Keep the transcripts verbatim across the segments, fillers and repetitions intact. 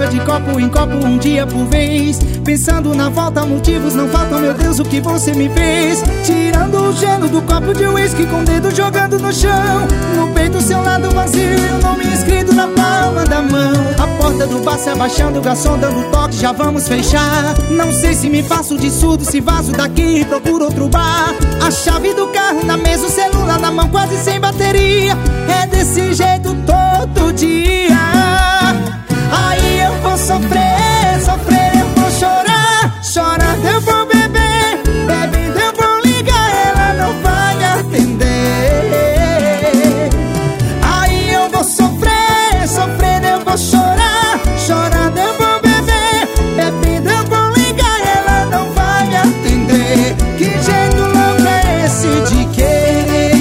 água de copo em copo, um dia por vez. Pensando na volta, motivos não faltam, meu Deus, o que você me fez. Tirando o gelo do copo de uísque, com o dedo jogando no chão. No peito, seu lado vazio e o nome escrito na palma da mão. A porta do bar se abaixando, o garçom dando toque, já vamos fechar. Não sei se me faço de surdo, se vazo daqui e procuro outro bar. A chave do carro na mesa, o celular na mão, quase sem bateria. É desse jeito todo dia. Aí eu vou sofrer, sofrer, eu vou chorar. Chorando eu vou beber, bebendo eu vou ligar, ela não vai atender. Aí eu vou sofrer, sofrer, eu vou chorar. Chorando eu vou beber, bebendo eu vou ligar, ela não vai atender. Que jeito louco é esse de querer?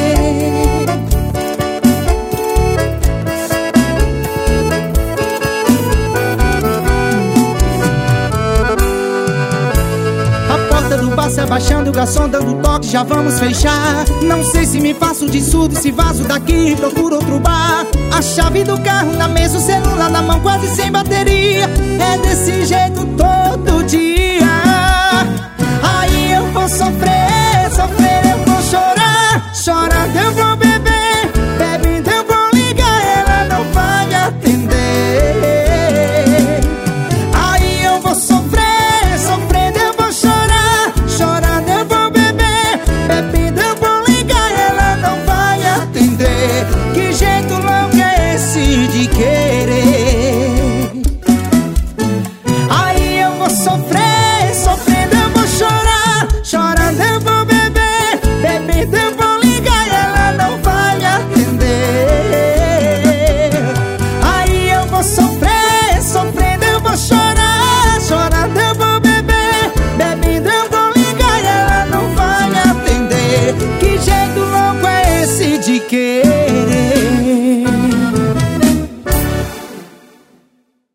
Se abaixando, o garçom dando toque, já vamos fechar. Não sei se me faço de surdo, se vazo daqui e procuro outro bar. A chave do carro na mesa, o celular na mão, quase sem bateria. É desse jeito